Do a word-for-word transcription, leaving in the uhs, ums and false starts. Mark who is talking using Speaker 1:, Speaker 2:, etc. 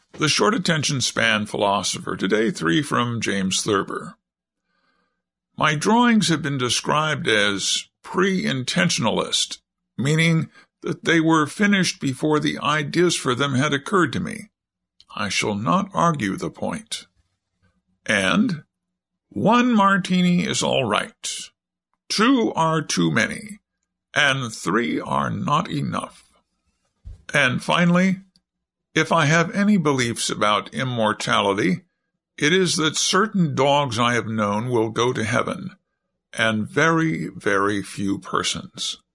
Speaker 1: The Short Attention Span Philosopher. Today, three from James Thurber. My drawings have been described as pre-intentionalist, meaning that they were finished before the ideas for them had occurred to me. I shall not argue the point. And one martini is all right, two are too many, and three are not enough. And finally, if I have any beliefs about immortality, it is that certain dogs I have known will go to heaven, and very, very few persons.